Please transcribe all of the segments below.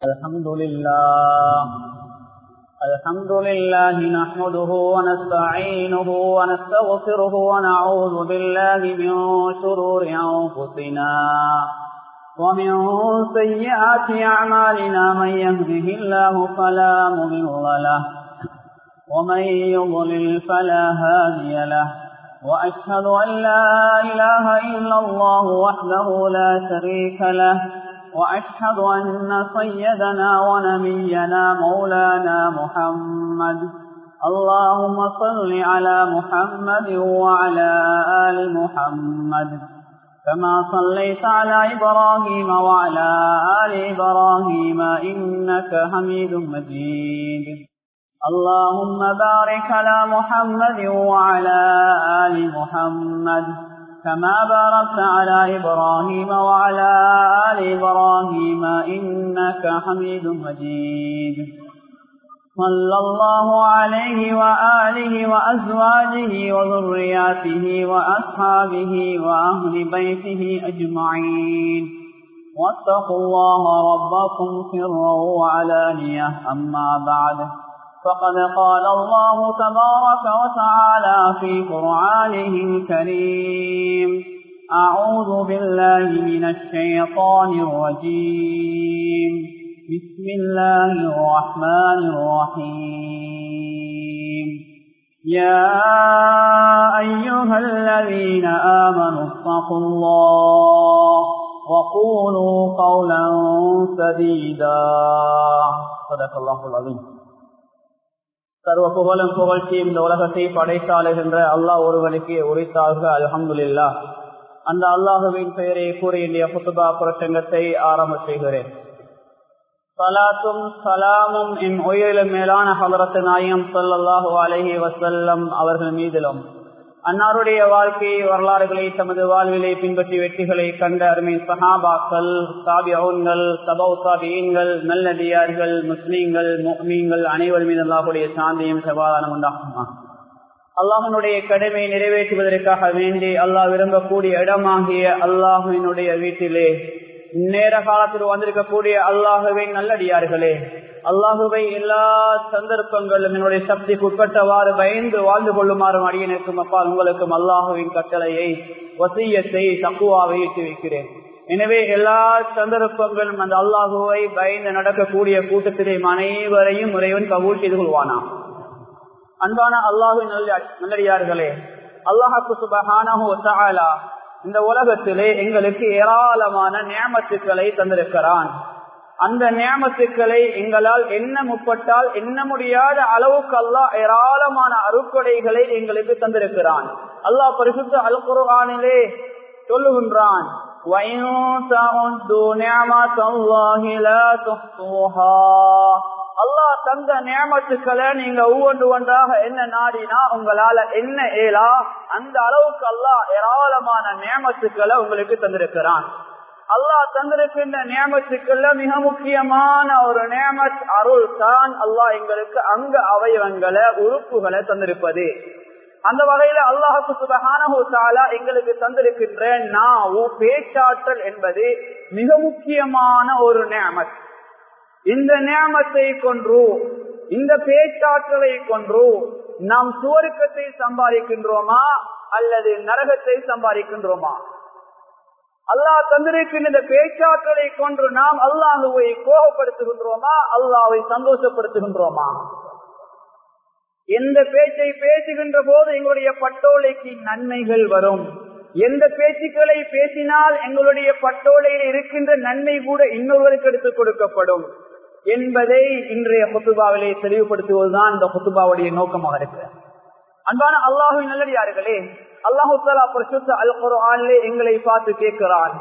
الحمد لله نحمده ونستعينه ونستغفره ونعوذ بالله من شرور أنفسنا ومن سيئات أعمالنا من يهده الله فلا مضل له ومن يضلل فلا هادي له وأشهد أن لا إله إلا الله وحده لا شريك له وأشهد أن سيدنا ونبينا مولانا محمد اللهم صل على محمد وعلى آل محمد كما صليت على إبراهيم وعلى آل إبراهيم إنك حميد مجيد اللهم بارك على محمد وعلى آل محمد كما باركت على إبراهيم وعلى آل إبراهيم إنك حميد مجيد صلى الله عليه وآله وأزواجه وذرياته وأصحابه وأهل بيته أجمعين واتقوا الله ربكم سرا وعلانية أما بعد فقد قال الله تبارك وتعالى في قرآنه الكريم أعوذ بالله من الشيطان الرجيم بسم الله الرحمن الرحيم يا أيها الذين آمنوا اتقوا الله وقولوا قولا سديدا صدق الله العظيم. சர்வ புகழும் புகழ்ச்சியும் இந்த உலகத்தை படைத்தாளுகின்ற அல்லாஹ் ஒருவனுக்கு உரித்தாக அல்ஹம்துலில்லாஹ். அந்த அல்லாஹுவின் பெயரை கூறி இந்திய குத்துபா பிரசங்கத்தை ஆரம்ப செய்கிறேன். சலாத்தும் சலாமும் என் உயிரிலும் மேலான ஹலரத்து நாயம் ஸல்லல்லாஹு அலைஹி வஸல்லம் அவர்கள் மீதிலும் அன்னாருடைய வாழ்க்கை வரலாறுகளை தமது வாழ்விலை பின்பற்றி வெற்றிகளை கண்ட அருமை சஹாபாக்கள், தாபிஊன்கள், தபவு தாபிஈன்கள், நல்லடியார்கள், முஸ்லீம்கள், முஃமின்கள் அனைவர் மீது அல்லாஹ்வுடைய சாந்தியும் சமாதானம் உண்டாகுமா. அல்லாஹ்வினுடைய கடமையை நிறைவேற்றுவதற்காக வேண்டி அல்லாஹ் விரும்பக்கூடிய இடமாகிய அல்லாஹ்வினுடைய வீட்டிலே நேர காலத்தில் வந்திருக்கக்கூடிய அல்லாஹுவின் நல்லடியார்களே, அல்லாஹுவை எல்லா சந்தர்ப்பங்களும் என்னுடைய சக்திக்கு உட்பட்டவாறு பயந்து வாழ்ந்து கொள்ளுமாறும் அடியனுக்கும் அப்பால் உங்களுக்கும் அல்லாஹுவின் கட்டளையை வசியத்தை தக்குவாவை இட்டு வைக்கிறேன். எனவே எல்லா சந்தர்ப்பங்களும் அந்த அல்லாஹுவை பயந்து நடக்கக்கூடிய கூட்டத்திலே அனைவரையும் இறைவன் கபூல் செய்து கொள்வானா. அன்பான அல்லாஹுவின் நல்லடியார்களே, அல்லாஹ்வுக்கு சுப்ஹானஹு வ தஆலா இந்த உலகத்திலே எங்களுக்கு ஏராளமான நியமத்துக்களை தந்திருக்கிறான். அந்த நியமத்துக்களை எங்களால் எண்ண முற்பட்டால் எண்ண முடியாத அளவுக்கு அல்லாஹ் ஏராளமான அருட்கொடைகளை எங்களுக்கு தந்திருக்கிறான். அல்லாஹ் பரிசுத்த அல் குர்ஆனிலே சொல்லுகின்றான், அல்லாஹ் தந்த நியமத்துக்களை நீங்க ஒவ்வொன்று ஒன்றாக என்ன நாடினா உங்களால என்ன ஏலா அந்த அளவுக்கு அல்லாஹ் ஏராளமான நியமத்துக்களை உங்களுக்கு தந்திருக்கிறான். அல்லாஹ் தந்திருக்கின்ற நியமத்துக்கள்ல மிக முக்கியமான ஒரு நியமத் அருள் தான் அல்லாஹ் எங்களுக்கு அங்க அவயவங்களை உறுப்புகளை தந்திருப்பது. அந்த வகையில அல்லாஹ்வுக்கு சுப்ஹானஹு வ தஆலா எங்களுக்கு தந்திருக்கின்ற நாவு பேச்சாற்றல் என்பது மிக முக்கியமான ஒரு நியமத். இந்த நியமத்தை கொன்று இந்த பேச்சாற்றலை கொன்று நாம் சுவர்க்கத்தை சம்பாதிக்கின்றோமா அல்லது நரகத்தை சம்பாதிக்கின்றோமா? அல்லாஹ் தந்திருக்கின்ற இந்த பேச்சாற்றலை கொன்று நாம் அல்லாஹுவை கோபப்படுத்துகின்றோமா அல்லாஹ்வை சந்தோஷப்படுத்துகின்றோமா? எந்த பேச்சை பேசுகின்ற போது எங்களுடைய பட்டோலைக்கு நன்மைகள் வரும், எந்த பேச்சுக்களை பேசினால் எங்களுடைய பட்டோலையில் இருக்கின்ற நன்மை கூட இன்னொருவருக்கு எடுத்துக் கொடுக்கப்படும் என்பதை இன்றைய குத்துபாவிலே தெளிவுபடுத்துவதுதான் இந்த குத்துபாவுடைய நோக்கமாக இருக்கிறது. அன்பான அல்லாஹ்வின் நல்லடியார்களே, அல்லாஹு தஆலா பரிசுத்த அல் குர்ஆனிலே எங்களை பார்த்து கேட்கிறான்,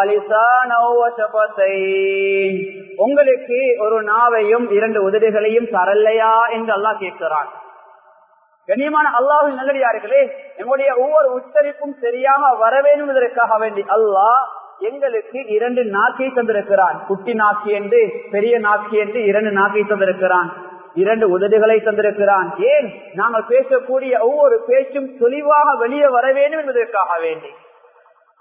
உங்களுக்கு ஒரு நாவையும் இரண்டு உதடுகளையும் தரலையா என்று அல்லாஹ் கேட்கிறான். கண்ணியமான அல்லாஹ்வின் நல்லடியார்களே, எங்களுடைய ஒவ்வொரு உச்சரிப்பும் சரியாக வர வேண்டும் என்பதற்காக வேண்டி அல்லாஹ் எங்களுக்கு இரண்டு நாக்கை தந்திருக்கிறான். குட்டி நாக்கி என்று பெரிய நாக்கி என்று இரண்டு நாக்கை தந்திருக்கிறான், இரண்டு உதடுகளை தந்திருக்கிறான். ஏன்? நாங்கள் பேசக்கூடிய ஒவ்வொரு பேச்சும் தெளிவாக வெளியே வர வேண்டும் என்பதற்காக வேண்டி.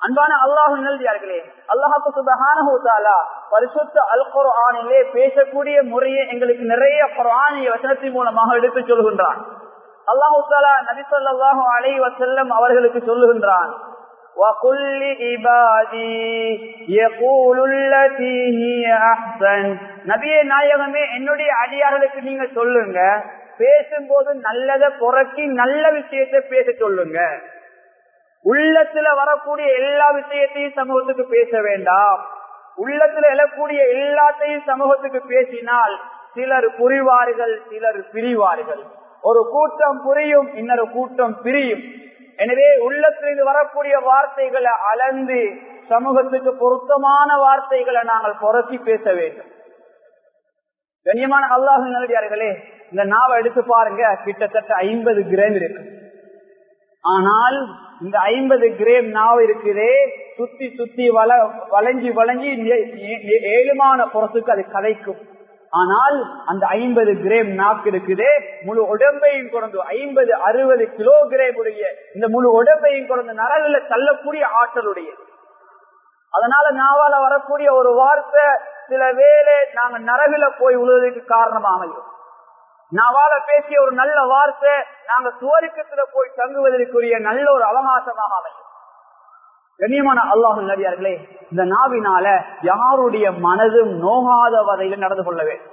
அன்பான அல்லாஹ்வின் நல்லடியார்களே, அல்லாஹ் சுப்ஹானஹு வ தஆலா பரிசுத்த அல் குர்ஆனிலே பேசக்கூடிய முறையை எங்களுக்கு நிறைய குர்ஆனிய வசனத்தின் மூலமாக எடுத்து சொல்கின்றான். அல்லாஹ் தஆலா நபி ஸல்லல்லாஹு அலைஹி வஸல்லம் அவர்களுக்கு சொல்லுகின்றான், وَقُلْ لِعِبَادِي يَقُولُوا الَّتِي هِيَ أَحْسَنُ. நபியே நாயகமே, என்னுடைய அடியார்களுக்கு நீங்க சொல்லுங்க, பேசும்போது நல்லதை புறக்கி நல்ல விஷயத்தை பேச சொல்லுங்க. உள்ளத்துல வரக்கூடிய எல்லா விஷயத்தையும் சமூகத்துக்கு பேச வேண்டாம். உள்ளத்துல எழக்கூடிய எல்லாத்தையும் சமூகத்துக்கு பேசினால் சிலர் புரிவார்கள், சிலர் பிரிவார்கள். ஒரு கூட்டம் புரியும், இன்னொரு கூட்டம் பிரியும். எனவே உள்ளத்தில் வரக்கூடிய வார்த்தைகளை அளந்து சமூகத்துக்கு பொருத்தமான வார்த்தைகளை நாங்கள் புரட்டி பேச வேண்டும். கண்ணியமான அல்லாஹ்வின் நல்லடியார்களே, இந்த நாவை எடுத்து பாருங்க, கிட்டத்தட்ட 50 கிராம் இருக்கு. ஆனால் இந்த 50 கிராம் நாவு இருக்குதே, சுத்தி சுத்தி வளைஞ்சி வளைஞ்சி ஏழுமான புறத்துக்கு அது கதைக்கும். ஆனால் அந்த 50 கிராம் நாக்கு இருக்குதே, முழு உடம்பையும் கொண்டு 50-60 கிலோகிராம் உடைய இந்த முழு உடம்பையும் கொண்டு நரகுல தள்ளக்கூடிய ஆற்றலுடைய. அதனால நாவால வரக்கூடிய ஒரு வார்த்தை சில வேளை நாங்க நரகுல போய் உழுவதற்கு காரணமாக இருக்கும். நாவால பேசிய ஒரு நல்ல வார்த்தை நாங்க சுவர்க்கத்துல போய் தங்குவதற்குரிய நல்ல ஒரு அவகாசமாக அமையும். கண்ணியமான அல்லாஹ்வின் நல்லடியார்களே, இந்த நாவினால யாருடைய மனதும் நோகாத வகையில் நடந்து கொள்ள வேண்டும்.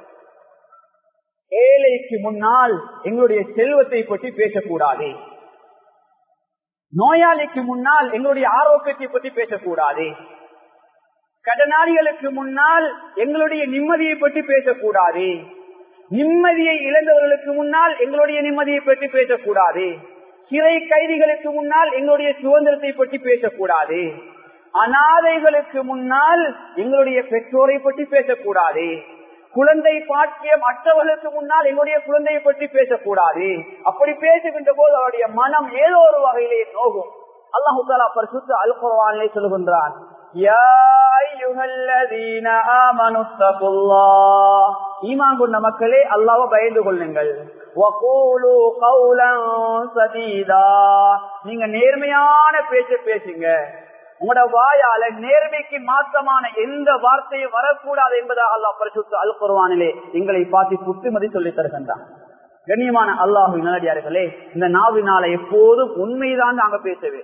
ஏழைக்கு முன்னால் எங்களுடைய செல்வத்தை பற்றி பேசக்கூடாது. நோயாளிக்கு முன்னால் எங்களுடைய ஆரோக்கியத்தை பற்றி பேசக்கூடாது. கடனாளிகளுக்கு முன்னால் எங்களுடைய நிம்மதியை பற்றி பேசக்கூடாது. நிம்மதியை இழந்தவர்களுக்கு முன்னால் எங்களுடைய நிம்மதியை பற்றி பேசக்கூடாது. சிறை கைதிகளுக்கு முன்னால் எங்களுடைய சுதந்திரத்தை பற்றி பேசக்கூடாது. அநாதைகளுக்கு முன்னால் எங்களுடைய பெற்றோரை பற்றி பேசக்கூடாது. குழந்தை பாக்கியம் அற்றவர்களுக்கு முன்னால் எங்களுடைய குழந்தையை பற்றி பேசக்கூடாது. அப்படி பேசுகின்ற போது அவருடைய மனம் ஏதோ ஒரு வகையிலே நோகும். அல்லாஹ் தஆலா பரிசுத்த அல் குர்ஆனிலே சொல்கின்றான், யா அய்யுஹல்லதீன ஆமனுத்தகுல்லாஹ், ஈமான் கொண்ட மக்களே அல்லாஹ்வை பயந்து கொள்ளுங்கள். வகூலு கௌலன் சதீதா, நீங்க நேர்மையான பேச்ச பேசுங்க. உங்களோட வாயால நேர்மைக்கு மாற்றமான எந்த வார்த்தையும் வரக்கூடாது என்பதாக அல்லாஹ் பரிசுத்த அல் குர்ஆனிலே எங்களை பார்த்து புத்திமதி சொல்லி தருகின்றான். கண்ணியமான அல்லாஹ்வின் நல்லடியார்களே, இந்த நாவினால எப்போதும் உண்மைதான் நாங்க பேசவே.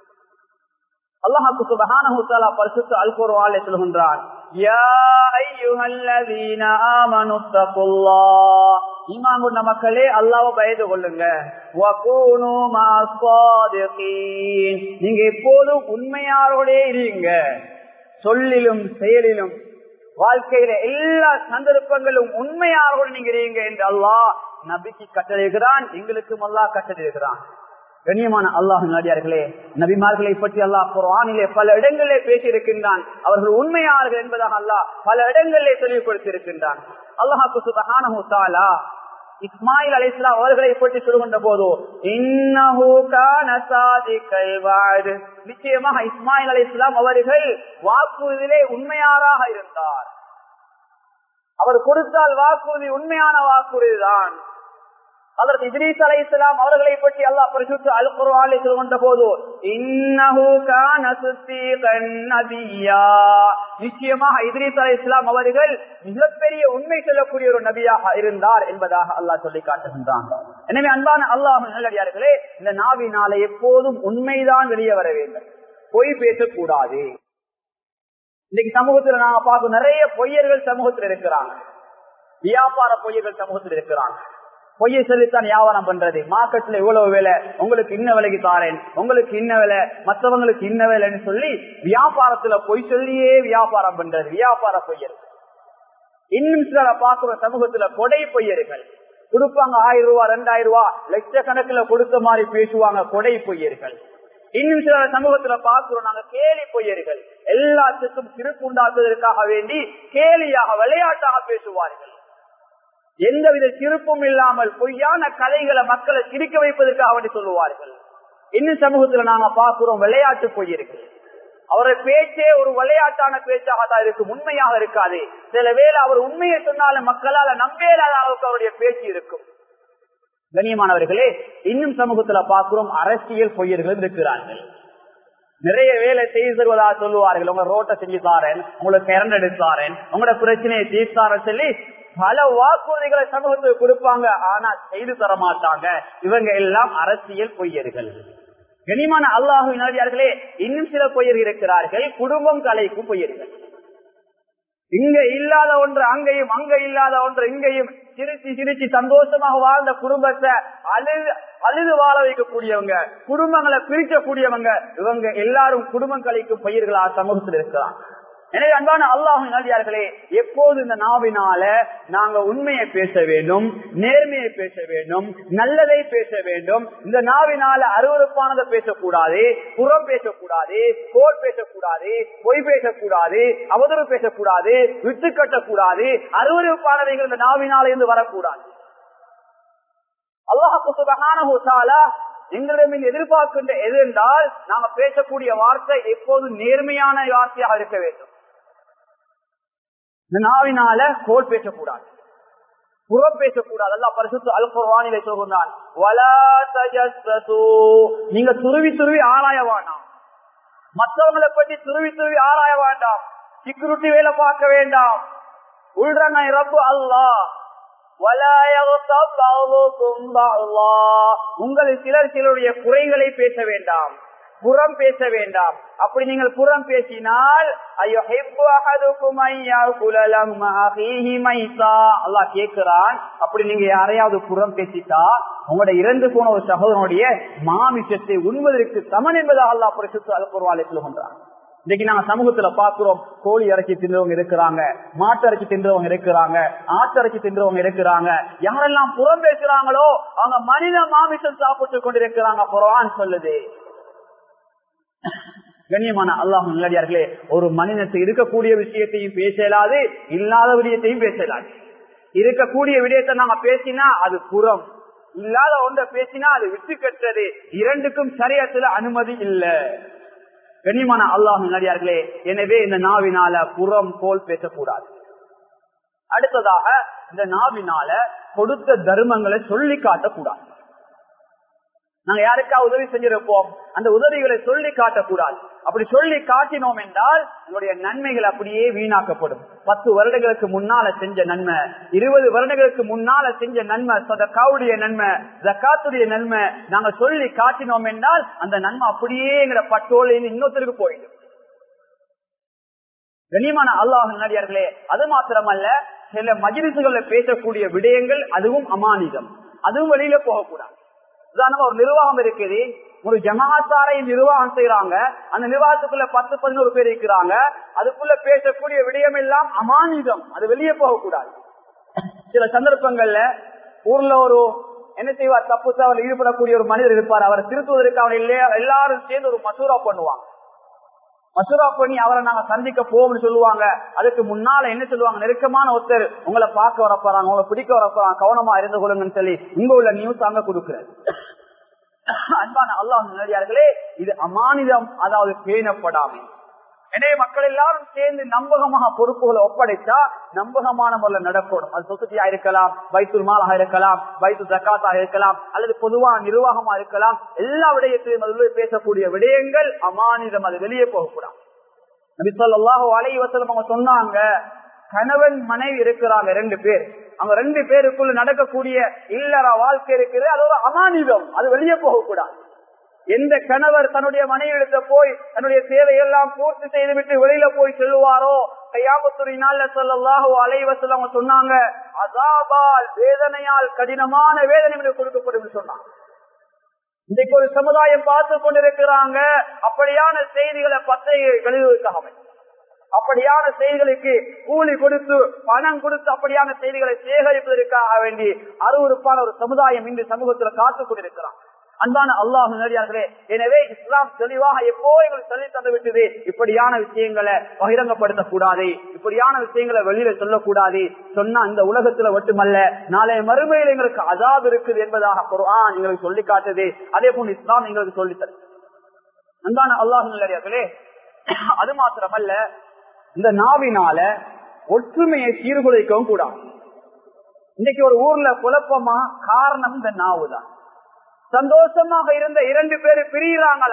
அல்லாஹ் சுப்ஹானஹு வ தஆலா பரிசுத்த அல் குர்ஆனிலே சொல்கின்றான், யா அய்யுஹல்லதீன ஆமனுத்தகுல்லாஹ், ஈமான் கொண்ட மக்களே அல்லாஹ்வை பயந்து கொள்ளுங்க. வகூனு மஅஸ்ஸாதிகீன், நீங்க எப்போதும் உண்மையாரோடே இருங்க. சொல்லிலும் செயலிலும் வாழ்க்கையில எல்லா சந்தர்ப்பங்களும் உண்மையாரோடு நீங்க இருங்க என்று அல்லாஹ் நபிக்கு கட்டளையிடுகிறான், எங்களுக்கும் அல்லாஹ் கட்டளையிடுகிறான். கண்ணியமான அல்லாஹ்வின் நல்லடியார்களே, நபிமார்களை பற்றி அல்லாஹ் குர்ஆனிலே பல இடங்களிலே பேசியிருக்கின்றான். அவர்கள் உண்மையாளர்கள் என்பதாக அல்லாஹ் பல இடங்களிலே தெளிவுபடுத்தியிருக்கின்றான். அல்லாஹ் சுப்ஹானஹு வ தஆலா இஸ்மாயில் அலைஹிஸ்ஸலாம் அவர்களை பற்றி சொல்கின்ற போது, இன்னஹு கான சாதிகல் வஅத், நிச்சயமாக இஸ்மாயில் அலைஹிஸ்ஸலாம் அவர்கள் வாக்குறுதியிலே உண்மையாளராக இருந்தார். அவர் கொடுத்தால் வாக்குறுதி உண்மையான வாக்குறுதிதான். அதற்கு இத்ரீஸ் அலைஹிஸ்ஸலாம் அவர்களை பற்றி அல்லாஹ் பரிசுத்த அல் குர்ஆனிலே சொல்கின்ற போது, இன்னஹு கான சித்தீகன் நபிய்யா, நிச்சயமாக இத்ரீஸ் அலைஹிஸ்ஸலாம் அவர்கள் மிகப்பெரிய உண்மை சொல்லக்கூடிய ஒரு நபியாக இருந்தார் என்பதாக அல்லாஹ் சொல்லி காட்டுகின்றான். எனவே அன்பான அல்லாஹ்வின் நல்லடியார்களே, இந்த நாவினால எப்போதும் உண்மைதான் வெளியே வர வேண்டும், பொய் பேசக்கூடாது. இன்னைக்கு சமூகத்தில் நாங்க பார்க்கும் நிறைய பொய்யர்கள் சமூகத்தில் இருக்கிறாங்க. வியாபார பொய்யர்கள் சமூகத்தில் இருக்கிறாங்க. பொய்யை சொல்லித்தான் வியாபாரம் பண்றது. மார்க்கெட்ல இவ்வளவு வேலை, உங்களுக்கு இன்ன விலைக்கு தாரேன், உங்களுக்கு இன்ன வேலை, மற்றவங்களுக்கு இன்ன வேலைன்னு சொல்லி வியாபாரத்துல பொய் சொல்லியே வியாபாரம் பண்றது வியாபார பொய்யர்கள். இன்னும் சில பார்க்கிற சமூகத்துல கொடை பொய்யர்கள் கொடுப்பாங்க. 1000 ரூபாய் 2000 ரூபாய் லட்சக்கணக்கில் கொடுத்த மாதிரி பேசுவாங்க, கொடை பொய்யர்கள். இன்னும் சில சமூகத்துல பார்க்கிறோம் நாங்க கேலி பொய்யர்கள். எல்லாத்துக்கும் சிரிப்பு உண்டாக்குவதற்காக வேண்டி கேலியாக விளையாட்டாக பேசுவார்கள். எந்தவித சிரிப்பும் இல்லாமல் பொய்யான கதைகளை மக்களை சிரிக்க வைப்பதற்காக வேண்டி சொல்லுவார்கள். இன்னும் சமூகத்துல நாங்க பார்க்கிறோம் விளையாட்டு பொய்யர்கள். அவருடைய பேச்சே ஒரு விளையாட்டான பேச்சாக தான் இருக்கும், உண்மையாக இருக்காது. சில வேளை அவர் உண்மையை சொன்னாலும் மக்களால நம்பேலாத அளவுக்கு அவருடைய பேச்சு இருக்கும். கண்ணியமானவர்களே, இன்னும் சமூகத்துல பார்க்கிறோம் அரசியல் பொய்யர்கள் இருக்கிறார்கள். நிறைய வேலை செய்து தருவதா சொல்லுவார்கள். உங்க ரோட்டை செஞ்சு தாரேன், உங்களுக்கு கரண்ட் எடுத்தாரேன், உங்களோட பிரச்சனையை தீர்த்தாரன்னு சொல்லி பல வாக்குறுதிகளை சமூகத்துக்கு கொடுப்பாங்க. ஆனா செய்து தர மாட்டாங்க. இவங்க எல்லாம் அரசியல் பொய்யர்கள். கனிமான அல்லாஹ்வின் நல்லடியார்களே, இன்னும் சில பொய்யர்கள் இருக்கிறார்கள். குடும்பம் கலைக்கும் பொய்யர்கள். இங்க இல்லாத ஒன்று அங்கேயும், அங்க இல்லாத ஒன்று இங்கேயும் சிரிச்சு சிரிச்சு சந்தோஷமாக வாழ்ந்த குடும்பத்தை அழுது வாழ வைக்கக்கூடியவங்க, குடும்பங்களை பிரிக்கக்கூடியவங்க, இவங்க எல்லாரும் குடும்பம் கலைக்கும் பயிர்களா சமூகத்தில் இருக்கிறாங்க. எனவே அன்பான அல்லாஹ்வின் நல்லடியார்களே, எப்போது இந்த நாவினால நாங்க உண்மையை பேச வேண்டும், நேர்மையை பேச வேண்டும், நல்லதை பேச வேண்டும். இந்த நாவினால அருவருப்பானதை பேசக்கூடாது, புறம் பேசக்கூடாது, கோல் பேசக்கூடாது, பொய் பேசக்கூடாது, அவதூறு பேசக்கூடாது, விட்டு கட்டக்கூடாது, அருவருப்பானவைகள் இந்த நாவினால இருந்து வரக்கூடாது. அல்லாஹ் சுப்ஹானஹு வ தஆலா எங்களிடம் எதிர்பார்க்கின்ற எது என்றால், நாம பேசக்கூடிய வார்த்தை எப்போதும் நேர்மையான வார்த்தையாக இருக்க வேண்டும். இந்த நாவினால கோல் பேசக்கூடாது, புறம் பேசக்கூடாது. அல்லாஹ் பரிசுத்த அல் குர்ஆனிலே சொல்கிறான், வலா தஜஸ்ஸு, நீங்க துருவி துருவி ஆராய வேண்டாம், மற்றவங்களை பற்றி துருவி துருவி ஆராய வேண்டாம், செக்யூரிட்டி வேலை பார்க்க வேண்டாம். உள்றனை ரப்பு அல்லாஹ். உங்களில் சிலர் சிலருடைய குறைகளை பேச வேண்டாம், புறம் பேச வேண்டாம். அப்படி நீங்கள் புறம் பேசினால் அல்லாஹ் கேட்கிறான், அப்படி நீங்க யாரையாவது புறம் பேசிட்டா உங்களுடைய இறந்து போன ஒரு சகோதரனுடைய மாமிசத்தை உண்பதற்கு சமன் என்பதாக அல்லாஹ் பரிசுத்த அல் குர்ஆனிலே சொல்கின்றான். இன்னைக்கு நாங்க சமூகத்துல பாக்குறோம், கோழி இறைச்சி தின்றவங்க இருக்கிறாங்க, மாட்டு இறைச்சி தின்றவங்க இருக்கிறாங்க, ஆட்டு இறைச்சி தின்றவங்க இருக்கிறாங்க. யாரெல்லாம் புறம் பேசுறாங்களோ அவங்க மனித மாமிசம் சாப்பிட்டு கொண்டிருக்கிறாங்க. குர்ஆன் சொல்லுது. கண்ணியமான அல்லாஹ்வின் நல்லடியார்களே, ஒரு மனிதனுக்கு இருக்கக்கூடிய விஷயத்தையும் பேசலாது, இல்லாத விடயத்தையும் பேசலாது. இருக்கக்கூடிய விடயத்தை நாங்க பேசினா அது புறம், இல்லாத ஒன்றை பேசினா அது விட்டு கட்டுறது. இரண்டுக்கும் ஷரியத்துல அனுமதி இல்லை. கண்ணியமான அல்லாஹ்வின் நல்லடியார்களே, எனவே இந்த நாவினால புறம் கோல் பேசக்கூடாது. அடுத்ததாக, இந்த நாவினால கொடுத்த தர்மங்களை சொல்லி காட்டக்கூடாது. நாங்க யாருக்கா உதவி செஞ்சிருப்போம், அந்த உதவிகளை சொல்லி காட்டக்கூடாது. அப்படி சொல்லி காட்டினோம் என்றால் உங்களுடைய நன்மைகள் அப்படியே வீணாக்கப்படும். 10 வருடங்களுக்கு முன்னால செஞ்ச நன்மை, 20 வருடங்களுக்கு முன்னால செஞ்ச நன்மை, சதகாவுடைய நன்மை, ஜகாத்துடைய நன்மை நாங்க சொல்லி காட்டினோம் என்றால் அந்த நன்மை அப்படியே எங்க பட்டோலில் இன்னொருத்தருக்கு போயிடும். கண்ணியமான அல்லாஹ்வின் நல்லடியார்களே, அது மாத்திரமல்ல, சில மஜ்லிஸ்கள்ல பேசக்கூடிய விடயங்கள் அதுவும் அமானிதம், அதுவும் வெளியில போகக்கூடாது. உதாரணமா ஒரு நிர்வாகம் இருக்குது, ஒரு ஜமாத்தாரை நிர்வாகம் செய்யறாங்க, அந்த நிர்வாகத்துக்குள்ள 10-11 பேர் இருக்கிறாங்க, அதுக்குள்ள பேசக்கூடிய விடயம் எல்லாம் அமானிதம், அது வெளியே போகக்கூடாது. சில சந்தர்ப்பங்கள்ல ஊர்ல ஒரு என்ன செய்வார், தப்பு தவறு ஈடுபடக்கூடிய ஒரு மனிதர் இருப்பார். அவரை திருத்துவதற்கு அவர் எல்லாரும் சேர்ந்து ஒரு மசூரா பண்ணுவாங்க. மசூரா பண்ணி அவரை நாங்க சந்திக்க போவோம்னு சொல்லுவாங்க. அதுக்கு முன்னால என்ன சொல்லுவாங்க, நெருக்கமான ஒருத்தர் உங்களை பார்க்க வரப்போறாங்க, உங்களை பிடிக்க வரப்போறாங்க, கவனமா இருந்து கொள்ளுங்கன்னு சொல்லி இங்க உள்ள நியூஸ் அங்க கொடுக்கிறது. அன்பான அல்லாஹ்வின் நல்லடியார்களே, இது அமானிதம், அதாவது பேணப்படாமை. எனவே மக்கள் எல்லாரும் சேர்ந்து நம்பகமாக பொறுப்புகளை ஒப்படைத்தா நம்பகமான முறையில் நடக்கணும். அது சொசைட்டியா இருக்கலாம், பைத்துல் மாலாக இருக்கலாம், பைத்து ஜகாத்தாக இருக்கலாம், அல்லது பொதுவான நிர்வாகமா இருக்கலாம். எல்லா விடயத்திலும் பேசக்கூடிய விடயங்கள் அமானிதம், அது வெளியே போகக்கூடாது. நபி ஸல்லல்லாஹு அலைஹி வஸல்லம் அவங்க சொன்னாங்க, கணவன் மனைவி இருக்கிறாங்க 2 பேர், அவங்க 2 பேருக்குள்ள நடக்கக்கூடிய இல்லற வாழ்க்கை இருக்குது, அது ஒரு அமானிதம், அது வெளியே போகக்கூடாது. எந்த கணவர் தன்னுடைய மனைவியிடத்தை போய் தன்னுடைய தேவையெல்லாம் பூர்த்தி செய்துவிட்டு வெளியில போய் சொல்லுவாரோ, கியாமத்துடைய நாள்ல ஸல்லல்லாஹு அலைஹி வஸல்லம் சொன்னாங்க, அஸாபால், வேதனையால் கடினமான வேதனை கொடுக்கப்படும் சொன்னாங்க. இன்றைக்கு ஒரு சமுதாயம் பார்த்து கொண்டிருக்கிறாங்க, அப்படியான செய்திகளை பத்திரிகைகளுக்காக, அப்படியான செய்திகளுக்கு கூலி கொடுத்து பணம் கொடுத்து அப்படியான செய்திகளை சேகரிப்பதற்காக வேண்டி அருவருப்பான ஒரு சமுதாயம் இன்று சமூகத்தில் காத்துக் கொண்டிருக்கிறான். அன்பான அல்லாஹ் நல்லடியார்களே, எனவே இஸ்லாம் தெளிவாக எப்போ எங்களுக்கு சொல்லி தந்து விட்டது, இப்படியான விஷயங்களை பகிரங்கப்படுத்தக்கூடாது, இப்படியான விஷயங்களை வெளியில சொல்லக்கூடாது. சொன்னா இந்த உலகத்துல மட்டுமல்ல, நாளைய மறுமையில் எங்களுக்கு அஸாப் இருக்குது என்பதாக குர்ஆன் எங்களுக்கு சொல்லி காட்டுது. அதே போல இஸ்லாம் எங்களுக்கு சொல்லித்தரு. அன்பான அல்லாஹ் நல்லடியார்களே, அது மாத்திரமல்ல, இந்த நாவினால ஒற்றுமையை சீர்குலைக்கவும் கூடாது. இன்னைக்கு ஒரு ஊர்ல குழப்பமா காரணம் இந்த நாவு தான். சந்தோஷமாக இருந்த 2 பேரு பிரிகிறாங்களா,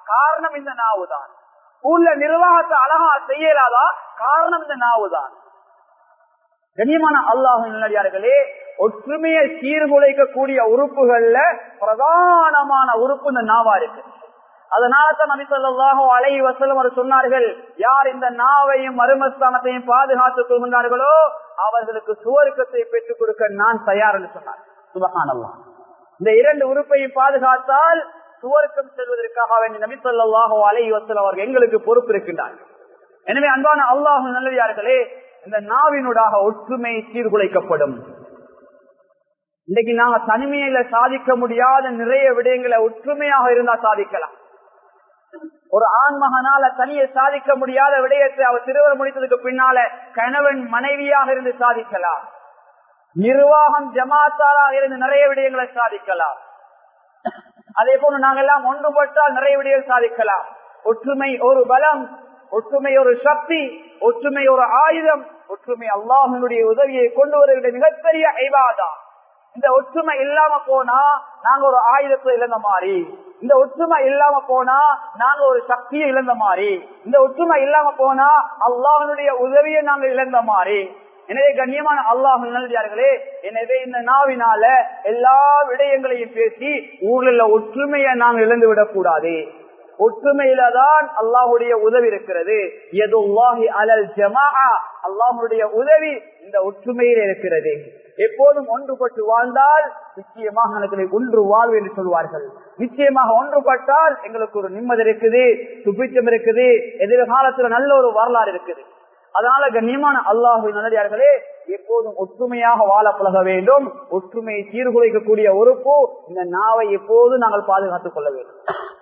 காரணம் இந்த நாவுதான். ஊர்ல நிர்வாகத்தை அழகா செய்யலாதா, காரணம் இந்த நாவுதான். கண்ணியமான அல்லாஹ்வின் நல்லடியார்களே, ஒற்றுமையை சீர்குலைக்கக்கூடிய உறுப்புகள்ல பிரதானமான உறுப்பு இந்த நாவா இருக்கு. அதனாலதான் நபி ஸல்லல்லாஹு அலைஹி வஸல்லம் அவர் சொன்னார்கள், யார் இந்த நாவையும் மறுமஸ்தானத்தையும் பாதுகாத்துக் கொள்கின்றார்களோ அவர்களுக்கு சுவர்க்கத்தை பெற்றுக் கொடுக்க நான் தயார் என்று சொன்னார். சுப்ஹானல்லாஹ். இந்த இரண்டு உறுப்பையும் பாதுகாத்தால் சுவர்க்கம் செல்வதற்காக வேண்டிய நபி ஸல்லல்லாஹு அலைஹி வஸல்லம் அவர்கள் எங்களுக்கு பொறுப்பு இருக்கின்றார்கள். எனவே அன்பான அல்லாஹ்வின் நல்லடியார்களே, இந்த நாவினூடாக ஒற்றுமை சீர்குலைக்கப்படும். இன்னைக்கு நாங்க தனிமையில சாதிக்க முடியாத நிறைய விடயங்களை ஒற்றுமையாக இருந்தா சாதிக்கலாம். ஒரு ஆண்மகனால தனியை சாதிக்க முடியாத விடயத்தை அவர் திருமணம் முடித்ததுக்கு பின்னால கணவன் மனைவியாக இருந்து சாதிக்கலாம். நிர்வாகம் ஜமாத்தாராக இருந்து நிறைய விடயங்களை சாதிக்கலாம். அதே போல நாங்கள் எல்லாம் ஒன்றுபட்டால் நிறைய விடயங்கள் சாதிக்கலாம். ஒற்றுமை ஒரு பலம், ஒற்றுமை ஒரு சக்தி, ஒற்றுமை ஒரு ஆயுதம், ஒற்றுமை அல்லாஹ்வினுடைய உதவியை கொண்டு வருகிற மிகப்பெரிய இபாதா. இந்த ஒற்றுமை இல்லாம போனா நாங்க ஒரு ஆயுதத்தை இழந்த மாதிரி, இந்த ஒற்றுமை இல்லாம போனா நாங்க ஒரு சக்தியை இழந்த மாதிரி, இந்த ஒற்றுமை இல்லாம போனா அல்லாஹ்வினுடைய உதவியை நாங்க இழந்த மாதிரி. எனவே கண்ணியமான அல்லாஹ்வின் நல்லடியார்களே, எனவே இந்த நாவினால எல்லா விடயங்களையும் பேசி ஊரில் ஒற்றுமையை நாங்கள் இழந்து விடக் கூடாது. ஒற்றுமையில தான் அல்லாஹுடைய உதவி இருக்கிறது. யதுல்லாஹி அலல் ஜமாஅ, அல்லாஹுடைய உதவி இந்த ஒற்றுமையில இருக்கிறது. எப்போதும் ஒன்றுபட்டு வாழ்ந்தால் நிச்சயமாக எனக்கு ஒன்று வாழ்வு என்று சொல்வார்கள். நிச்சயமாக ஒன்றுபட்டால் எங்களுக்கு ஒரு நிம்மதி இருக்குது, சுபிச்சம் இருக்குது, எதிர்காலத்துல நல்ல ஒரு வரலாறு இருக்குது. அதனால கண்ணியமான அல்லாஹ்வின் நல்லடியார்களே, எப்போதும் ஒற்றுமையாக வாழ பழக வேண்டும். ஒற்றுமையை சீர்குலைக்கக்கூடிய உறுப்பு இந்த நாவை எப்போதும் நாங்கள் பாதுகாத்துக் கொள்ள வேண்டும்.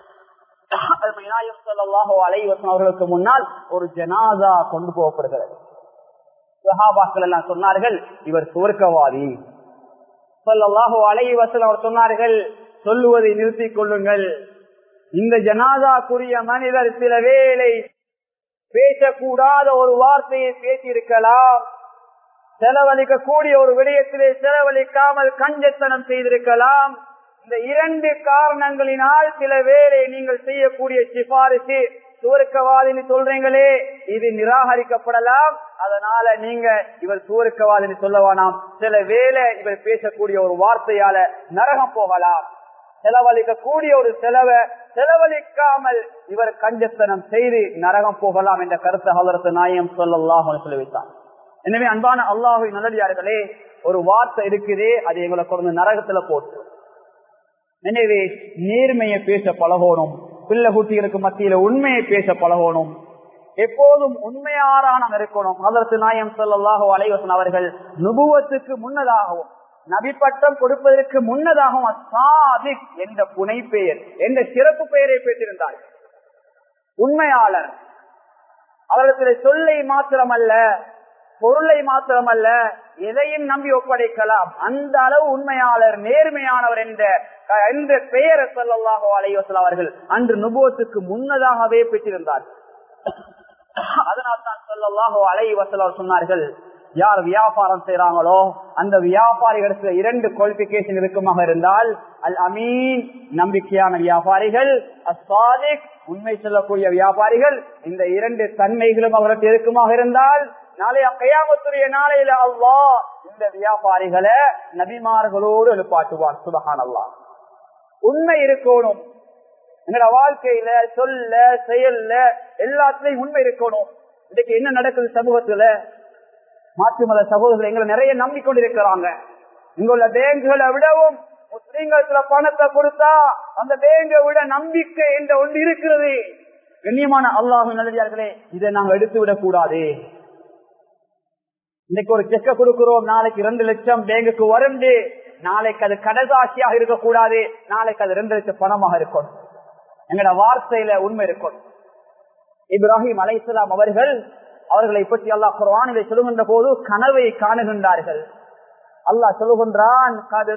அவர்களுக்கு முன்னால் ஒரு ஜனாசா கொண்டு போகப்படுகிறது. சஹாபாக்கள் எல்லாம் சொன்னார்கள், இவர் சுவர்க்கவாதி. ஸல்லல்லாஹு அலைஹி வஸல்லம் அவர் சொன்னார்கள், சொல்லுவதை நிறுத்திக் கொள்ளுங்கள். இந்த ஜனாசாக்குரிய மனிதர் சில வேளை பேசக்கூடாத ஒரு வார்த்தையை பேசியிருக்கலாம், செலவழிக்கக்கூடிய ஒரு விடயத்திலே செலவழிக்காமல் கஞ்சத்தனம் செய்திருக்கலாம். இந்த இரண்டு காரணங்களினால் சில வேளை நீங்கள் செய்யக்கூடிய சிபாரிசு சுவர்க்கவாதின்னு சொல்றீங்களே, இது நிராகரிக்கப்படலாம். அதனால நீங்க இவர் சுவர்க்கவாதின்னு சொல்ல வேணாம். சில வேளை இவர் பேசக்கூடிய ஒரு வார்த்தையால நரகம் போகலாம். செலவழிக்கக்கூடிய ஒரு செலவழிக்காமல் இவர் கஞ்சத்தனம் செய்து நரகம் போகலாம் என்ற கருத்தை ஹஜ்ரத் நாயகம் ஸல்லல்லாஹு அலைஹி வஸல்லம் சொல்லிவிட்டார். எனவே அன்பான அல்லாஹ்வின் நல்லடியார்களே, ஒரு வார்த்தை இருக்குதே, அது எங்களை கொண்டு நரகத்துல போட்டு. எனவே நேர்மையை பேச பழகணும். பிள்ளை குட்டிகளுக்கு மத்தியில உண்மையை பேச பழகணும். எப்போதும் உண்மையாரான இருக்கணும். ஹஜ்ரத் நாயகம் ஸல்லல்லாஹு அலைஹி வஸல்லம் அவர்கள் நுபுவத்துக்கு முன்னதாகவும் நபி பட்டம் கொடுப்பதற்கு முன்னதாகவும் சாதிக் என்ற புனை பெயர் என்ற சிறப்பு பெயரை பெற்றிருந்தார்கள். உண்மையாளர். அவர்களிடத்தில் சொல்லை மாத்திரமல்ல, பொருளை மாத்திரமல்ல, எதையும் நம்பி ஒப்படைக்கலாம். அந்த அளவு உண்மையாளர், நேர்மையானவர் என்ற பெயரை ஸல்லல்லாஹு அலைஹி வஸல்லம் அவர்கள் அன்று நுபுவத்துக்கு முன்னதாகவே பெற்றிருந்தார்கள். அதனால்தான் ஸல்லல்லாஹு அலைஹி வஸல்லம் சொன்னார்கள், யார் வியாபாரம் செய்யறாங்களோ அந்த வியாபாரிகளுக்கு இரண்டு குவாலிபிகேஷன் இருக்குமாக இருந்தால், அல் அமீன் நம்பிக்கையான வியாபாரிகள், அஸ்ஸாதிக் உண்மை சொல்லக்கூடிய வியாபாரிகள், இந்த இரண்டு தன்மைகளும் அவர்களுக்கு இருக்குமாக இருந்தால் நாளைய கியாமத்துடைய நாளையில அல்லாஹ் இந்த வியாபாரிகளை நபிமார்களோடு எழுப்பாட்டுவார். சுப்ஹானல்லாஹ். உண்மை இருக்கணும். எங்களோட வாழ்க்கையில சொல்ல செயல்ல எல்லாத்திலையும் உண்மை இருக்கணும். இன்னைக்கு என்ன நடக்குது சமூகத்துல? மாற்று மத சகோதரர்கள் எங்களை நிறைய நம்பிக்கொண்டிருக்கிறாங்க. இங்குள்ள பேங்குகளை விடவும் முஸ்லீம்கள் சில பணத்தை கொடுத்தா அந்த பேங்கை விட நம்பிக்கை என்ற ஒன்று இருக்கிறது. கண்ணியமான அல்லாஹ்வின் நல்லடியார்களே, இதை நாங்கள் எடுத்து விடக் கூடாது. இன்னைக்கு ஒரு செக்க கொடுக்கிறோம், நாளைக்கு 2 லட்சம் பேங்குக்கு வருண்டு, நாளைக்கு அது கடசாட்சியாக இருக்கக்கூடாது, நாளைக்கு அது 2 லட்சம் பணமாக இருக்கணும். எங்களோட வார்த்தையில உண்மை இருக்கணும். இப்ராஹிம் அலைஹிஸ்ஸலாம் அவர்களை பற்றி அல்லாஹ் குர்ஆனிலே சொல்லுகின்ற போது கனவை காணுகின்றார்கள். அல்லாஹ் சொல்லுகின்றான்,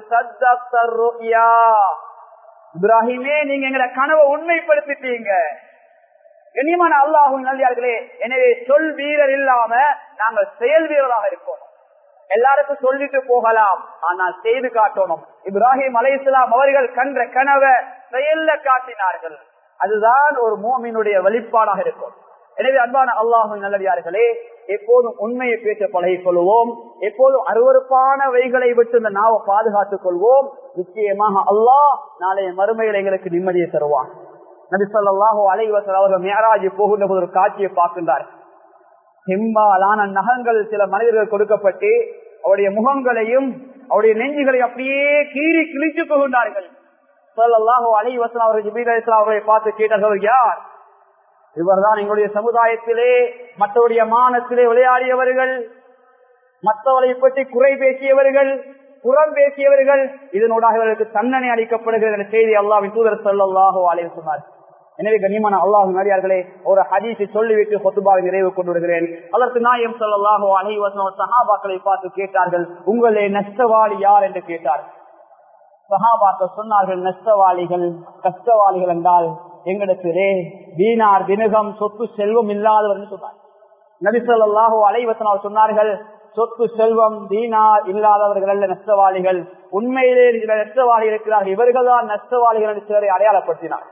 இப்ராஹிமே நீங்க எங்களோட கனவை உண்மைப்படுத்திட்டீங்க. கண்ணியமான அல்லாஹ்வின் நல்லடியார்களே, எனவே சொல் வீரர் இல்லாம நாங்கள் செயல் வீரராக இருக்கணும். எல்லாருக்கும் சொல்லிட்டு போகலாம், ஆனால் செய்து காட்டணும். இப்ராஹிம் அலைஹிஸ்ஸலாம் அவர்கள் கண்ட கனவை செயல்ல காட்டினார்கள். அதுதான் ஒரு மூமினுடைய வெளிப்பாடாக இருக்கும். எனவே அன்பான அல்லாஹ்வின் நல்லடியார்களே, எப்போதும் உண்மையை பேச பழகிக் கொள்வோம். எப்போதும் அருவருப்பானவைகளை விட்டு இந்த நாவை பாதுகாத்துக் கொள்வோம். நிச்சயமாக அல்லாஹ் நாளைய மறுமையில் எங்களுக்கு நிம்மதியை தருவான். நபி ஸல்லல்லாஹு அலைஹி வஸல்லம் அவர்கள் மிஅராஜ் போகின்ற போது ஒரு காட்சியை பார்க்கின்றார். செம்பாலான நகங்கள் சில மனிதர்கள் கொடுக்கப்பட்டு அவருடைய முகங்களையும் அவருடைய நெஞ்சுகளையும் அப்படியே கீறி கிழித்து போகின்றார்கள். ஸல்லல்லாஹு அலைஹி வஸல்லம் அவர்கள் ஜிப்ரீல் அலைஹிஸ்ஸலாம் அவர்களை பார்த்து கேட்டார்கள், யார் இவர்தான் எங்களுடைய சமுதாயத்திலே மற்றவருடைய மானத்திலே விளையாடியவர்கள், மற்றவரை பற்றி குறை பேசியவர்கள், புறம் பேசியவர்கள், இதனூடாக இவர்களுக்கு தண்டனை அளிக்கப்படுகிறது என்ற செய்தி அல்லாஹ்வின் தூதர் ஸல்லல்லாஹு அலைஹி வஸல்லம் சொன்னார். எனவே கண்ணியமான அல்லாஹ்வின் அடியார்களே, ஒரு ஹதீஸை சொல்லிவிட்டு ஹுத்பாவை நிறைவு கொண்டு வருகிறேன். அதற்கு நாயகம் ஸல்லல்லாஹு அலைஹி வஸல்லம் சஹாபாக்களை பார்த்து கேட்டார்கள், உங்களே நஷ்டவாளி யார் என்று கேட்டார். சஹாபாக்கள் சொன்னார்கள், நஷ்டவாளிகள் கஷ்டவாளிகள் என்றால் எங்களிடத்திலே தீனார் தினகம் சொத்து செல்வம் இல்லாதவர் சொன்னார். நபி ஸல்லல்லாஹு அலைஹி வஸல்லம் சொன்னார்கள், சொத்து செல்வம் தீனார் இல்லாதவர்கள் அல்ல நஷ்டவாளிகள், உண்மையிலே நஷ்டவாளிகள் இருக்கிறார்கள், இவர்கள் தான் நஷ்டவாளிகள் என்று சிலரை அடையாளப்படுத்தினார்.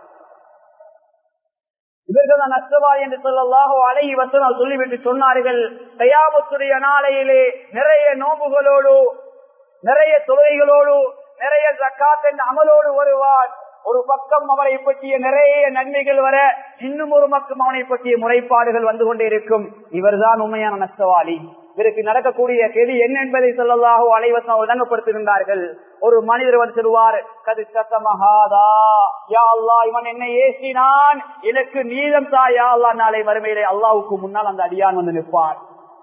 இவர்கள் தான் நஷ்டவாளி என்று ஸல்லல்லாஹு அலைஹி வஸல்லம் சொல்லிவிட்டு சொன்னார்கள், கியாமத்துடைய நாளையிலே நிறைய நோன்புகளோடு, நிறைய தொழுகைகளோடு, நிறைய ஜக்காத் என்ற அமலோடு வருவார். ஒரு பக்கம் அவரை பற்றிய நிறைய நன்மைகள் வர, இன்னும் ஒரு பக்கம் அவனை பற்றிய முறைப்பாடுகள் வந்து கொண்டே இருக்கும். இவர்தான் உண்மையான நஷ்டவாளி. இதற்கு நடக்கக்கூடிய கேள்வி என்ன என்பதை ஸல்லல்லாஹு அலைஹி வஸல்லம் விளங்கப்படுத்துகின்றார்கள். ஒரு மனிதர் வந்து சொல்வார், கது சத்தமஹாதா, யா அல்லாஹ் இவன் என்னை ஏசினான், எனக்கு நீதம் தா யா அல்லாஹ். நாளை மறுமையிலே அல்லாஹ்வுக்கு முன்னால் அந்த அடியான் வந்து நிற்பார்.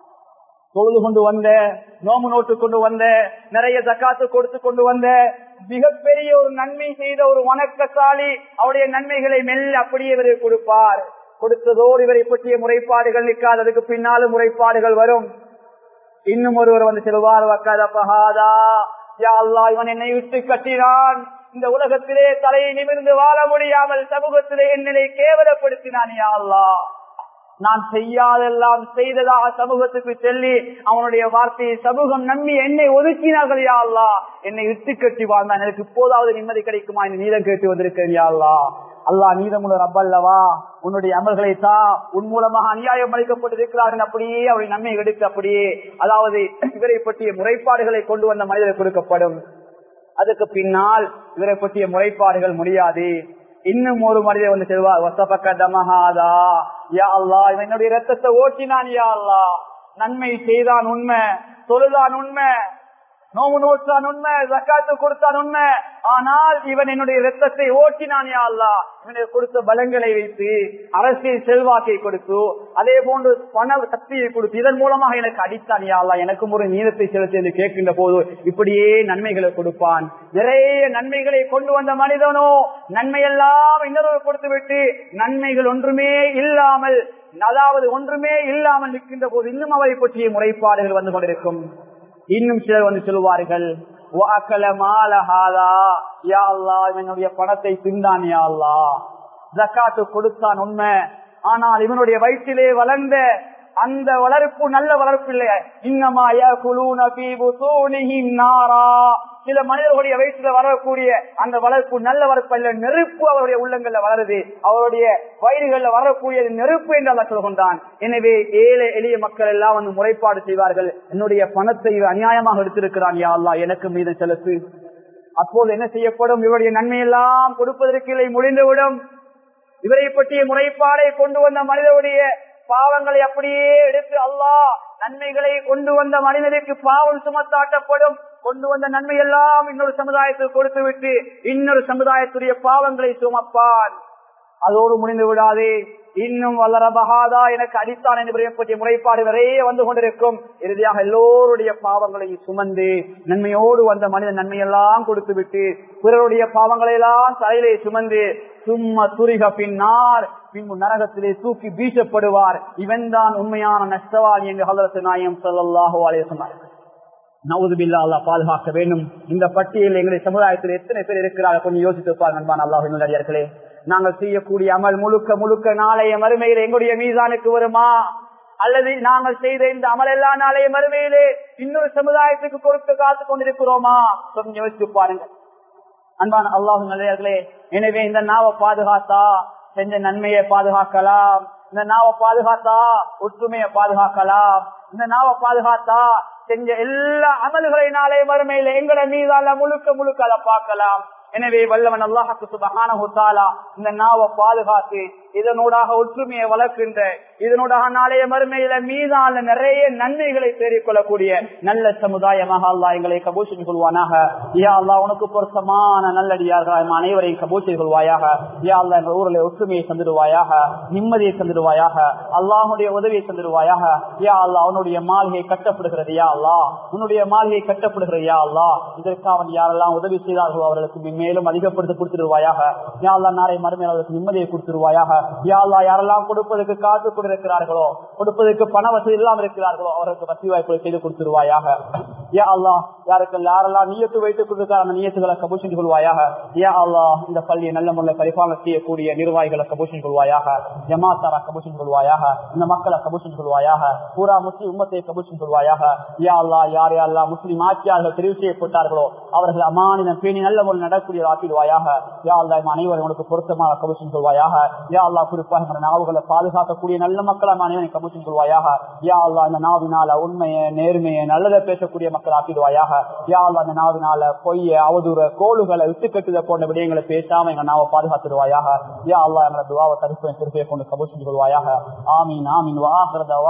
தொழுது கொண்டு வந்த, நோம்பு நோட்டு கொண்டு வந்த, நிறைய ஜக்காத்து கொடுத்து கொண்டு வந்த, மிகப்பெரிய ஒரு நன்மை செய்த ஒரு வணக்கசாலி, அவருடைய நன்மைகளை மெல்ல அப்படியே இவரை கொடுப்பார். கொடுத்ததோடு இவரை பற்றிய முறைப்பாடுகள் நிற்காது, அதுக்கு பின்னாலும் முறைப்பாடுகள் வரும். இன்னும் ஒருவர் வந்து சொல்வார், வக்கதபஹாதா, யா அல்லாஹ் இவன் என்னை விட்டு கட்டினான், இந்த உலகத்திலே தலையை நிமிர்ந்து வாழ முடியாமல் சமூகத்திலே என்னை கேவலப்படுத்தினான், யா அல்லாஹ் நான் செய்யாதெல்லாம் செய்ததாக சமூகத்துக்கு சொல்லி அவனுடைய வார்த்தையை சமூகம் நம்பி என்னை ஒதுக்கினார்கள், யா அல்லாஹ் என்னை இட்டு கட்டி வாழ்ந்தான், எனக்கு இப்போதாவது நிம்மதி கிடைக்குமா என்று நீதம் கேட்டு வந்திருக்கிறேன், யா அல்லாஹ். அல்லாஹ் நீதமுள்ள ரப்பல்லவா, உன்னுடைய அமல்களை தான் உன் மூலமாக அநியாயம் அளிக்கப்பட்டிருக்கிறார்கள், அப்படியே அவருடைய நன்மை எடுத்து அப்படியே, அதாவது இவரை பற்றிய முறைப்பாடுகளை கொண்டு வந்த மனிதர் கொடுக்கப்படும். அதுக்கு பின்னால் இவரை பற்றிய முறைப்பாடுகள் முடியாது. இன்னும் ஒரு மனிதர் வந்து செல்வார், வசபக்கதமஹாதா, யா அல்லாஹ் இவன் என்னுடைய ரத்தத்தை ஓட்டினான், யா அல்லாஹ் நன்மை செய்தான் உண்மை, தொழுதான் உண்மை, நோவு நோற்றான் உண்மை, ஜக்காத்து கொடுத்தான் உண்மை, ஆனால் இவன் என்னுடைய ரத்தத்தை ஓட்டினான், யா அல்லாஹ் இவனுக்கு கொடுத்த பலங்களை வைத்து, அரசியல் செல்வாக்கை கொடுத்து, அதே போன்று பண சக்தியை கொடுத்து, இதன் மூலமாக எனக்கு அடித்தான், யா அல்லாஹ் எனக்கும் ஒரு நீதத்தை செலுத்தி என்று கேட்கின்ற போது இப்படியே நன்மைகளை கொடுப்பான். நிறைய நன்மைகளை கொண்டு வந்த மனிதனோ நன்மையெல்லாம் இன்னொரு கொடுத்து விட்டு நன்மைகள் ஒன்றுமே இல்லாமல், அதாவது ஒன்றுமே இல்லாமல் நிற்கின்ற போது இன்னும் அவரை பற்றிய முறைப்பாடுகள் வந்து கொண்டிருக்கும். இன்னும் சிலர் வந்து சொல்லுவார்கள், இவனுடைய பணத்தை தின்றான், யா அல்லாஹ் ஜக்காத்து கொடுத்தான் உண்மை, ஆனால் இவனுடைய வயிற்றிலே வளர்ந்த அந்த வளர்ப்பு நல்ல வளர்ப்பு இல்லை. இன்னமா யகுலூன ஃபீ புதூனிஹிம் நாரா, சில மனிதர்களுடைய வயிற்றில் வளரக்கூடிய அந்த வளர்ப்பு நல்ல வளர்ப்பு அல்ல, நெருப்பு அவருடைய உள்ளங்கள்ல வளருது, அவருடைய வயிறுகள்ல வரக்கூடிய நெருப்பு என்று அல்லாஹ் சொல்கின்றான். எனவே ஏழை எளிய மக்கள் எல்லாம் வந்து முறைப்பாடு செய்வார்கள், என்னுடைய பணத்தை அநியாயமாக எடுத்திருக்கிறான், யா அல்லாஹ் எனக்கு மீது செலுத்து. அப்போது என்ன செய்யப்படும், இவருடைய நன்மையெல்லாம் கொடுப்பதற்கு இல்லை, முடிந்துவிடும். இவரை பற்றிய முறைப்பாடை கொண்டு வந்த மனிதனுடைய பாவங்களை அப்படியே எடுத்து அல்லாஹ் நன்மைகளை கொண்டு வந்த மனிதனுக்கு பாவம் சுமத்தாட்டப்படும். கொண்டு வந்த நன்மை எல்லாம் இன்னொரு சமுதாயத்தில் கொடுத்து விட்டு இன்னொரு சமுதாயத்துடைய பாவங்களை சுமப்பான். அதோடு முடிந்து விடாதே, இன்னும் வல்லரபகாதா எனக்கு அடித்தான் என்று பற்றிய முறைப்பாடு நிறைய வந்து கொண்டிருக்கும். இறுதியாக எல்லோருடைய பாவங்களை சுமந்து நன்மையோடு வந்த மனிதன் நன்மையெல்லாம் கொடுத்து விட்டு பிறருடைய பாவங்களை எல்லாம் தலையிலே சுமந்து சும்மா துரிக பின்னார் பின்பு நரகத்திலே தூக்கி வீசப்படுவார். இவன் தான் உண்மையான நஷ்டவாளி என்று ஹஜ்ரத் நாயகம் ஸல்லல்லாஹு அலைஹி வஸல்லம். நவுது பில்லாஹ், அல்லாஹ் பாதுகாக்க வேண்டும். இந்த பட்டியலில் எங்களுடைய சமுதாயத்தில் எத்தனை பேர் இருக்கிறார்கள் கொஞ்சம் யோசித்து பாருங்கள் அன்பான அல்லாஹ்வின் நல்லடியார்களே. நாங்கள் செய்யக்கூடிய அமல் முழுக்க முழுக்க நாளைய மறுமையில் எங்களுடைய மீசானுக்கு வருமா, அல்லது நாங்கள் செய்த இந்த அமல் எல்லா நாளைய மறுமையிலே இன்னொரு சமுதாயத்துக்கு கொடுக்க காத்து கொண்டிருக்கிறோமா, கொஞ்சம் யோசித்து பாருங்கள் அன்பான அல்லாஹ்வின் நல்லடியார்களே. எனவே இந்த நாவை பாதுகாத்தா செஞ்ச நன்மையை பாதுகாக்கலாம். இந்த நாவை பாதுகாத்தா ஒற்றுமையை பாதுகாக்கலாம். இந்த நாவை பாதுகாத்தா செஞ்ச எல்லா அமல்களினாலே மறுமையில எங்கட மீதால முழுக்க அதை பார்க்கலாம். எனவே வல்லவன் அல்லாஹ் சுப்ஹானஹு வ தஆலா இந்த நாவை பாதுகாத்து இதனூடாக ஒற்றுமையை வளர்க்கின்ற, இதனூடாக நாளைய மறுமையில மீதான நிறைய நன்மைகளை தேடிக்கொள்ளக்கூடிய நல்ல சமுதாயமாக அல்லாஹ் எங்களை கபூல் செய்து கொள்வானாக. யா அல்லாஹ் உனக்கு பொருத்தமான நல்லடியார்கள் அனைவரையும் கபூல் செய்து கொள்வாயாக. யா அல்லாஹ் எங்கள் ஊரில் ஒற்றுமையை தந்துடுவாயாக, நிம்மதியை தந்துடுவாயாக, அல்லாஹுடைய உதவியை தந்துடுவாயாக. யா அல்லாஹ் அவனுடைய மாளிகை கட்டப்படுகிறது. யா அல்லாஹ் உன்னுடைய மாளிகை கட்டப்படுகிறது. யா அல்லாஹ் இதற்காக யாரெல்லாம் உதவி செய்தார்களோ அவர்களுக்கு மேலும் அதிகப்படுத்தி கொடுத்துடுவாயாக. யா அல்லாஹ் நாளை மறுமையில் அவர்களுக்கு நிம்மதியை கொடுத்துடுவாயாக. யா அல்லாஹ் யாரெல்லாம் கொடுப்பதற்கு காத்து கொண்டிருக்கிறார்களோ, கொடுப்பதற்கு பண வசதி இல்லாமல் இருக்கிறார்களோ அவர்களுக்கு வசதி வாய்ப்புகளை செய்து கொடுத்துருவாயாக. யா அல்லாஹ் யாரெல்லாம் நியத்து வைத்துக் கொண்டிருக்கிற அந்த நியத்துகளை கபூல் செஞ்சு கொள்வாயாக. யா அல்லாஹ் இந்த பள்ளியை நல்ல முறையில் பரிபாலனை செய்யக்கூடிய நிர்வாகிகளை கபூல் செஞ்சு கொள்வாயாக. ஜமாத்தாரை கபூல் செஞ்சு கொள்வாயாக. இந்த மக்களை கபூல் செஞ்சு கொள்வாயாக. பூரா முஸ்லிம் உம்மத்தை கபூல் செஞ்சு கொள்வாயாக. யா அல்லாஹ் யாரெல்லாம் முஸ்லிம் ஆட்சியாளர்கள் தெரிவு செய்யப்பட்டார்களோ அவர்கள் அமானிதம் பேணி நல்ல முறையில் நடக்கூடிய ஆக்கிடுவாயாக. யா அல்லாஹ் அனைவரும் உனக்கு பொருத்தமாக கபூல் செஞ்சு கொள்வாயாக. யா அல்லாஹ் குறிப்பாக நாவுகளை பாதுகாக்கக்கூடிய நல்ல மக்களை அனைவரும் கபூல் செஞ்சு கொள்வாயாக. யா அல்லாஹ் இந்த நாவினால உண்மையை நேர்மையை நல்லதை பேசக்கூடிய மக்கள் ஆக்கிடுவாயாக. யா அல்லாஹ் இந்த நாவினால பொய்ய அவதூற கோளுகளை விட்டு கட்டுத போன்ற விடயங்களை பேசாம எங்க நாவை பாதுகாத்துடுவாயாக. யா அல்லாஹ் எங்களை துஆவை தரிசனம் திருப்பியை கொண்டு கபூல் செஞ்சு கொள்வாயாக. ஆமீன் ஆமீன்.